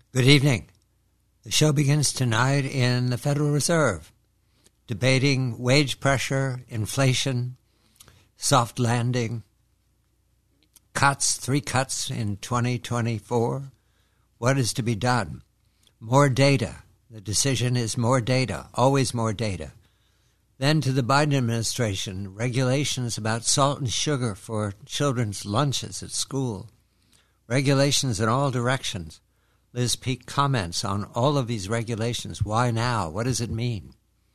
Good evening. The show begins tonight in the Federal Reserve, debating wage pressure, inflation, soft landing, cuts, 3 cuts in 2024. What is to be done? More data. The decision is more data, always more data. Then to the Biden administration, regulations about salt and sugar for children's lunches at school. Regulations in all directions. Liz Peek comments on all of these regulations. Why now? What does it mean?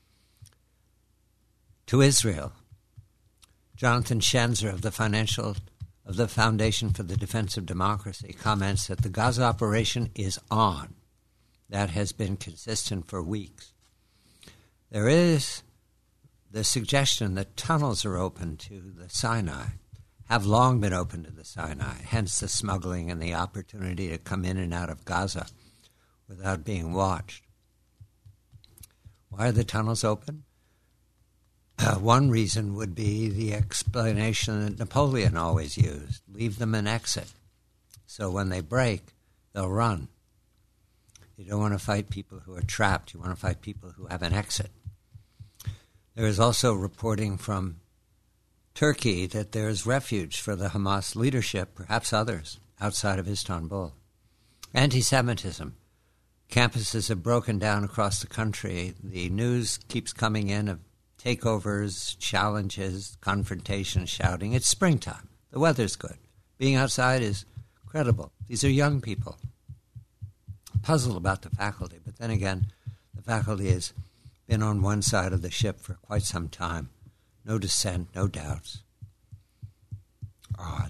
To Israel, Jonathan Schenzer of the Foundation for the Defense of Democracy comments that the Gaza operation is on. That has been consistent for weeks. There is the suggestion that tunnels are open to the Sinai, have long been open to the Sinai, hence the smuggling and the opportunity to come in and out of Gaza without being watched. Why are the tunnels open? One reason would be the explanation that Napoleon always used, leave them an exit. So when they break, they'll run. You don't want to fight people who are trapped. You want to fight people who have an exit. There is also reporting from Turkey that there is refuge for the Hamas leadership, perhaps others, outside of Istanbul. Anti-Semitism. Campuses have broken down across the country. The news keeps coming in of takeovers, challenges, confrontation, shouting. It's springtime. The weather's good. Being outside is credible. These are young people. I'm puzzled about the faculty, but then again, the faculty has been on one side of the ship for quite some time. No dissent, no doubts. Odd.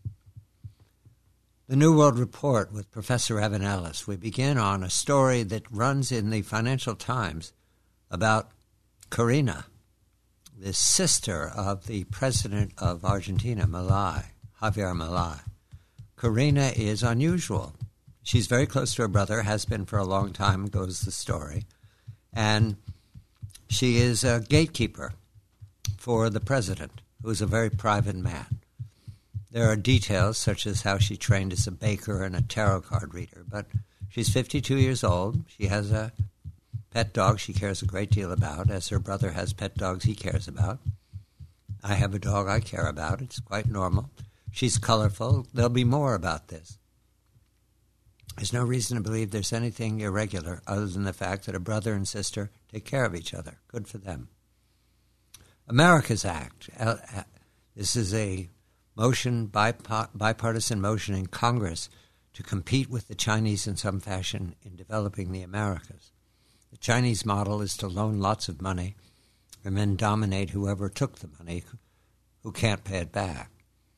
The New World Report with Professor Evan Ellis. We begin on a story that runs in the Financial Times about Corina, the sister of the president of Argentina, Milei, Javier Milei. Corina is unusual. She's very close to her brother, has been for a long time, goes the story. And she is a gatekeeper for the president, who is a very private man. There are details, such as how she trained as a baker and a tarot card reader, but she's 52 years old. She has a pet dog she cares a great deal about, as her brother has pet dogs he cares about. I have a dog I care about. It's quite normal. She's colorful. There'll be more about this. There's no reason to believe there's anything irregular other than the fact that a brother and sister take care of each other. Good for them. America's Act. This is a motion, bipartisan motion in Congress to compete with the Chinese in some fashion in developing the Americas. The Chinese model is to loan lots of money and then dominate whoever took the money who can't pay it back.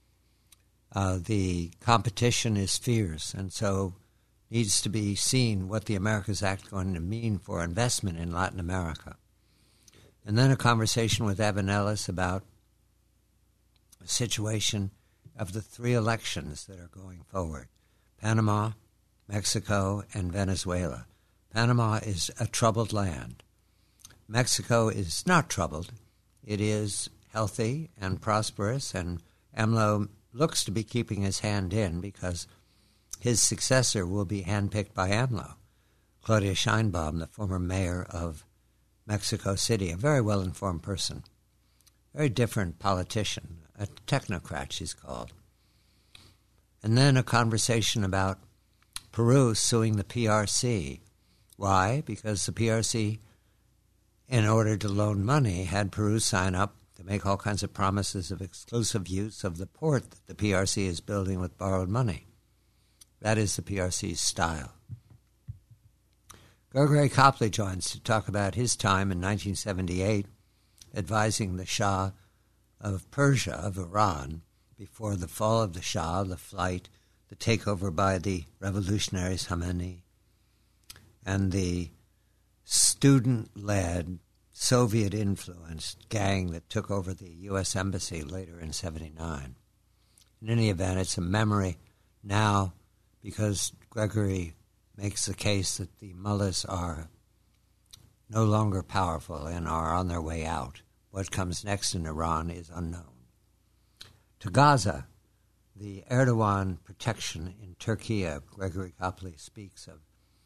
The competition is fierce, and so needs to be seen what the Americas Act is going to mean for investment in Latin America. And then a conversation with Evan Ellis about a situation of the 3 elections that are going forward: Panama, Mexico, and Venezuela. Panama is a troubled land. Mexico is not troubled. It is healthy and prosperous, and AMLO looks to be keeping his hand in because his successor will be handpicked by AMLO. Claudia Sheinbaum, the former mayor of Mexico City, a very well-informed person, very different politician, a technocrat she's called. And then a conversation about Peru suing the PRC. Why? Because the PRC, in order to loan money, had Peru sign up to make all kinds of promises of exclusive use of the port that the PRC is building with borrowed money. That is the PRC's style. Gregory Copley joins to talk about his time in 1978 advising the Shah of Persia, of Iran, before the fall of the Shah, the flight, the takeover by the revolutionaries Khamenei, and the student-led, Soviet-influenced gang that took over the U.S. Embassy later in 79. In any event, it's a memory now because Gregory makes the case that the mullahs are no longer powerful and are on their way out. What comes next in Iran is unknown. To Gaza, the Erdogan protection in Turkey, Gregory Copley speaks of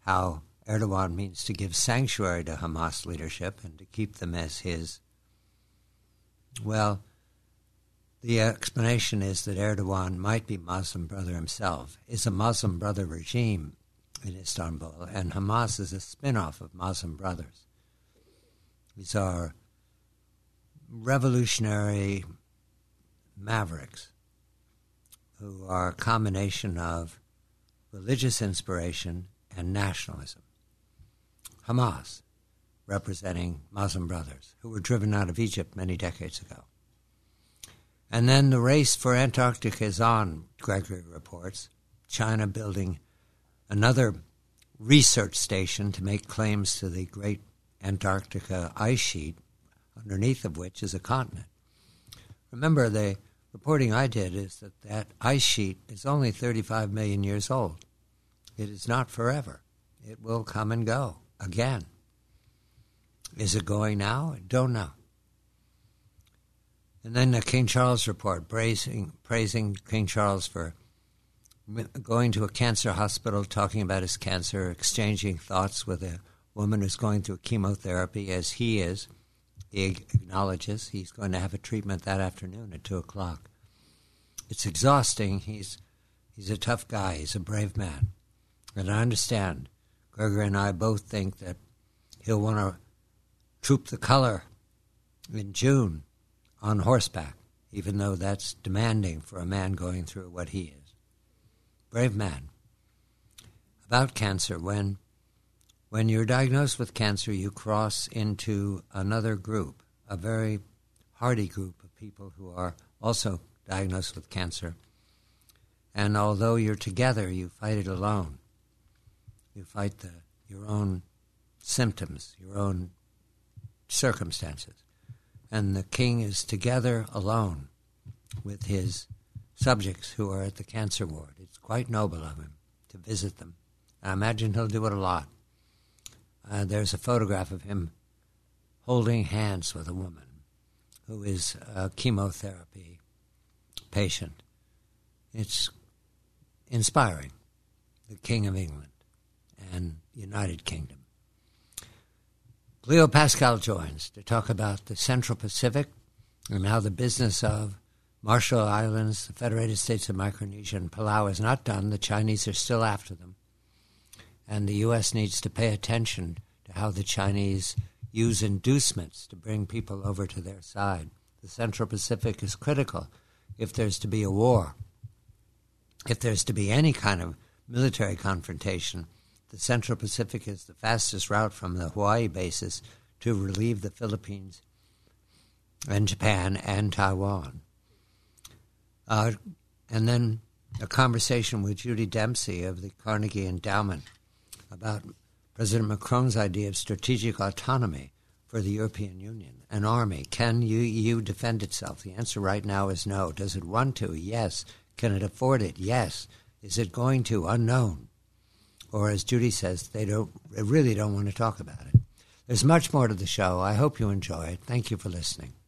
how Erdogan means to give sanctuary to Hamas leadership and to keep them as his. Well, the explanation is that Erdogan might be Muslim Brother himself, is a Muslim Brother regime in Istanbul, and Hamas is a spin-off of Muslim Brothers. These are revolutionary mavericks who are a combination of religious inspiration and nationalism. Hamas, representing Muslim Brothers, who were driven out of Egypt many decades ago. And then the race for Antarctica is on, Gregory reports. China building another research station to make claims to the great Antarctica ice sheet, underneath of which is a continent. Remember, the reporting I did is that that ice sheet is only 35 million years old. It is not forever. It will come and go again. Is it going now? I don't know. And then the King Charles report, praising King Charles for going to a cancer hospital, talking about his cancer, exchanging thoughts with a woman who's going through chemotherapy as he is. He acknowledges he's going to have a treatment that afternoon at 2 o'clock. It's exhausting. He's a tough guy. He's a brave man. And I understand. Gregory and I both think that he'll want to troop the color in June on horseback, even though that's demanding for a man going through what he is. Brave man. About cancer, when you're diagnosed with cancer, you cross into another group, a very hardy group of people who are also diagnosed with cancer. And although you're together, you fight it alone. You fight your own symptoms, your own circumstances. And the king is together alone with his subjects who are at the cancer ward. It's quite noble of him to visit them. I imagine he'll do it a lot. There's a photograph of him holding hands with a woman who is a chemotherapy patient. It's inspiring. The King of England and United Kingdom. Leo Pascal joins to talk about the Central Pacific and how the business of Marshall Islands, the Federated States of Micronesia, and Palau is not done. The Chinese are still after them. And the U.S. needs to pay attention to how the Chinese use inducements to bring people over to their side. The Central Pacific is critical if there's to be a war. If there's to be any kind of military confrontation, the Central Pacific is the fastest route from the Hawaii bases to relieve the Philippines and Japan and Taiwan. And then a conversation with Judy Dempsey of the Carnegie Endowment about President Macron's idea of strategic autonomy for the European Union, an army. Can the EU defend itself? The answer right now is no. Does it want to? Yes. Can it afford it? Yes. Is it going to? Unknown. Or as Judy says, they really don't want to talk about it. There's much more to the show. I hope you enjoy it. Thank you for listening.